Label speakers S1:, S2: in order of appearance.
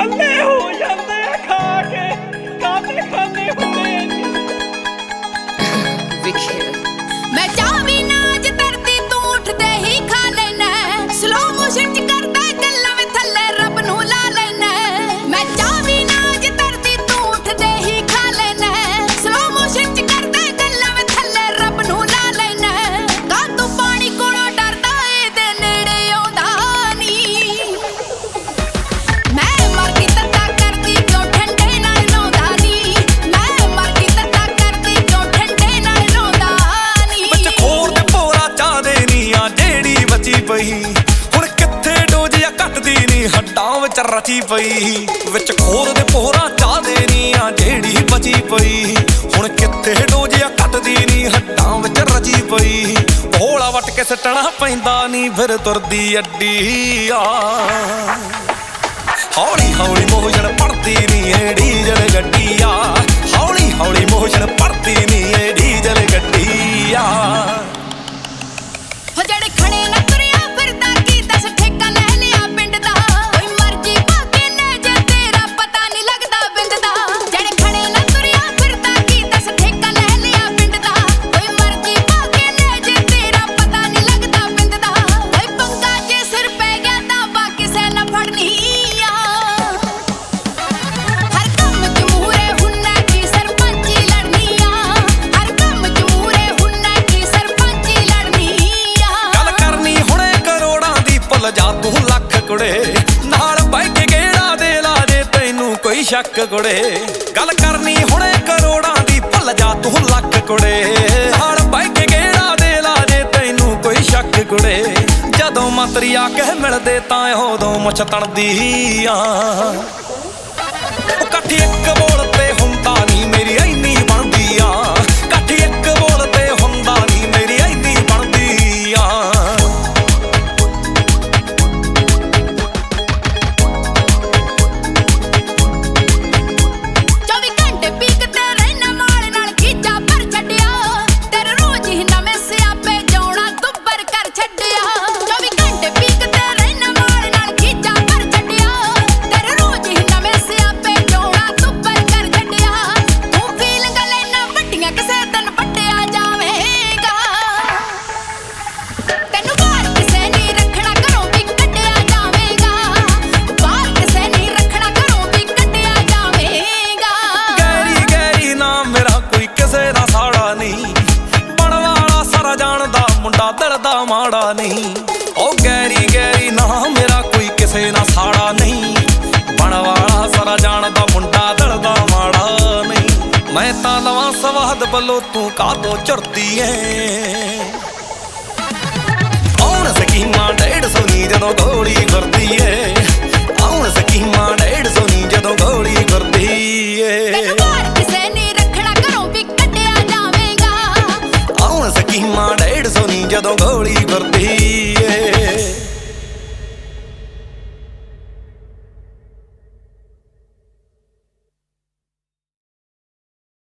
S1: ਕੱਲੇ ਹੋ ਜਾਂਦੇ ਖਾ ਕੇ ਕਾਤੇ ਖਾਨੇ ਹੁੰਦੇ
S2: ਵਿਖੇ
S3: ਮੈਂ ਚਾਹਵੀ ਨਾ ਅੱਜ ਧਰਤੀ ਤੂੰ ਉੱਠਦੇ ਹੀ ਖਾ ਲੈਣਾ ਸਲੋ ਮੋਸ਼ਨ ਚ ਕਰਦਾ ਗੱਲਾਂ ਵੇ ਥੱਲੇ ਰੱਬ ਨੂੰ ਲਾ ਲੈਣਾ ਮੈਂ ਚਾਹਵੀ ਨਾ ਅੱਜ ਧਰਤੀ ਤੂੰ ਉੱਠਦੇ ਹੀ ਖਾ ਲੈਣਾ ਸਲੋ ਮੋਸ਼ਨ ਚ ਕਰਦਾ ਗੱਲਾਂ ਵੇ ਥੱਲੇ ਰੱਬ ਨੂੰ ਲਾ ਲੈਣਾ ਕਾ ਤੂੰ ਪਾਣੀ ਕੋਲੋਂ ਡਰਦਾ ਇਹਦੇ ਨੇੜੇ ਆਉਂਦਾ ਨੀ ਮੈਂ ਮਰ ਗਈ ਤੱਤਾ ਕਰਦੀ ਕਿਉਂ ਠੰਡੇ ਨਾਲ ਲਾਉਂਦਾ ਨੀ ਮੈਂ ਮਰ ਗਈ ਤੱਤਾ ਕਰਦੀ ਕਿਉਂ ਠੰਡੇ ਨਾਲ ਲਾਉਂਦਾ ਨੀ
S4: ਵਿੱਚ ਖੋਰ ਤੇ ਭੋਰਾ ਚਾਹਦੇ ਨੀ ਆ ਜਿਹੜੀ ਬਚੀ ਪਈ ਹੁਣ ਕਿੱਥੇ ਡੋਜਿਆ ਕੱਟਦੀ ਨੀ ਹੱਡਾਂ ਵਿੱਚ ਰਚੀ ਪਈ ਵਿੱਚ ਖੋਰ ਦੇ ਭੋਰਾ ਚਾਹਦੇ ਨੀ ਆ ਜਿਹੜੀ ਬਚੀ ਪਈ ਹੁਣ ਕਿੱਥੇ ਡੋਜਿਆ ਕੱਟਦੀ ਨੀ ਹੱਡਾਂ ਵਿੱਚ ਰਚੀ ਪਈ ਭੋਲਾ ਵੱਟ ਕੇ ਸੱਟਣਾ ਪੈਂਦਾ ਨੀ ਫਿਰ ਤੁਰਦੀ ਅੱਡੀ ਆ ਹੌਲੀ ਹੌਲੀ ਮੋਹਜਣ ਪੜਦੀ ਨੀ ਏ ਡੀਜ਼ਲ ਗੱਡੀ ਆ ਹੌਲੀ ਹੌਲੀ ਮੋਹਜਣ ਪੜਦੀ ਨੀ ਏ ਡੀਜ਼ਲ ਗੱਡੀ ਆ
S3: ਹੋ ਜਿਹੜੇ ਖੜੇ ਨਾ ਤੁਰਿਆ ਫਿਰਦਾ ਕੀ ਦੱਸ ਠੇਕਾ ਲੈ ਲਿਆ ਪਿੰਡ ਦਾ ਕੋਈ ਮਰਜੀ ਪਾ ਕੇ ਲੈ ਜੇ ਤੇਰਾ ਪਤਾ ਨਹੀਂ ਲੱਗਦਾ ਬਿੰਦ ਦਾ ਜਿਹੜੇ ਖੜੇ ਨਾ ਤੁਰਿਆ ਫਿਰਦਾ ਕੀ ਦੱਸ ਠੇਕਾ ਲੈ ਲਿਆ ਪਿੰਡ ਦਾ ਕੋਈ ਮਰਜੀ ਪਾ ਕੇ ਲੈ ਜੇ ਤੇਰਾ ਪਤਾ ਨਹੀਂ ਲੱਗਦਾ ਬਿੰਦ ਦਾ ਕੋਈ ਪੰਗਾ ਜੇ ਸਿਰ ਪੈ ਗਿਆ ਤਾਂ ਬਾ ਕਿਸੇ ਨਾ ਫੜਨੀ ਆ ਹਰ ਕੰਮ ਚ ਮੂਹਰੇ ਹੁੰਨਾ ਕੀ ਸਰਪੰਚੀ ਲੜਨੀ ਆ ਹਰ ਕੰਮ ਚ ਮੂਹਰੇ ਹੁੰਨਾ ਕੀ ਸਰਪੰਚੀ ਲੜਨੀ ਆ
S4: ਗੱਲ ਕਰਨੀ ਹੁਣੇ ਕਰੋੜਾਂ ਦੀ ਭੁੱਲ ਜਾ ਤੂੰ ਲੱਖ ਕੁੜੇ ਨਾਲ ਬਹਿ ਕੇ ਗੇੜਾ ਦੇ ਲਾ ਜੇ ਤੈਨੂੰ ਕੋਈ ਸ਼ੱਕ ਕੁੜੇ ਗੱਲ ਕਰਨੀ ਹੁਣੇ ਕਰੋੜਾਂ ਦੀ ਭੁੱਲ ਜਾ ਤੂੰ ਲੱਖ ਕੁੜੇ ਨਾਲ ਬਹਿ ਕੇ ਗੇੜਾ ਦੇ ਲਾ ਜੇ ਤੈਨੂੰ ਕੋਈ ਸ਼ੱਕ ਕੁੜੇ ਜਦੋਂ ਮੰਤਰੀ ਆ ਕੇ ਮਿਲਦੇ ਤਾਂ ਉਦੋਂ ਮੁੱਛ ਤਣਦੀ ਆ ਉਹ ਇਕੱਠੀ ਇੱਕ ਬੋਲ ਤੇ ਹੁੰਦਾ ਨੀ ਮੇਰੀ ਐਨੀ ਬਣਦੀ ਆ ਇਕੱਠੀ ਇੱਕ ਬੋਲ ਤੇ ਹੁੰਦਾ ਨੀ ਮੇਰੀ ਐਨੀ ਬਣਦੀ ਆ
S3: 24 ਘੰਟੇ ਪੀਕਦੇ ਰਹਿਣਾ ਮਾਲ ਨਾਲ ਖੀਚਾ ਭਰ ਛੱਡਿਆ ਤੇਰੇ ਰੋਜ਼ ਹੀ ਨਵੇਂ ਸਿਆਪੇ ਜਾਉਣਾ ਦੁੱਬਰ ਕਰ ਛੱਡਿਆ 24 ਘੰਟੇ ਪੀਕਦੇ ਰਹਿਣਾ ਮਾਲ ਨਾਲ ਖੀਚਾ ਭਰ ਛੱਡਿਆ ਤੇਰੇ ਰੋਜ਼ ਹੀ ਨਵੇਂ ਸਿਆਪੇ ਜਾਉਣਾ ਦੁੱਬਰ ਕਰ ਛੱਡਿਆ ਤੂੰ ਫੀਲਿੰਗ ਲੈਣਾ ਵੱਡੀਆਂ ਕਿਸੇ ਦਿਨ ਪੱਟਿਆ ਜਾਵੇਗਾ ਤੈਨੂੰ ਬਾਹਰ ਕਿਸੇ ਨਹੀਂ ਰੱਖਣਾ ਘਰੋਂ ਵੀ ਕੱਢਿਆ ਜਾਵੇਗਾ ਬਾਹਰ ਕਿਸੇ ਨਹੀਂ ਰੱਖਣਾ ਘਰੋਂ ਵੀ ਕੱਢਿਆ ਜਾਵੇਗਾ
S4: ਗੈਰੀ ਗੈਰੀ ਨਾ ਮੇਰਾ ਕੋਈ ਕਿਸੇ ਦਾ ਸਾੜਾ ਨਹੀਂ ਬਣ ਵਾਲਾ ਸਾਰਾ ਜਾਣਦਾ ਮੁੰਡਾ ਦਿਲ ਦਾ ਮਾੜਾ ਨਹੀਂ ਉਹ ਗੈਰੀ ਗੈਰੀ ਨਾ ਮੇਰਾ ਕੋਈ ਕਿਸੇ ਦਾ ਸਾੜਾ ਨਹੀਂ ਬਣ ਵਾਲਾ ਸਾਰਾ ਜਾਣਦਾ ਮੁੰਡਾ ਦਿਲ ਦਾ ਮਾੜਾ ਨਹੀਂ ਮੈਂ ਤਾਂ ਲਵਾਂ ਸਵਾਦ ਵੱਲੋਂ ਤੂੰ ਕਾਹਤੋਂ ਝੁਰਦੀ ਏ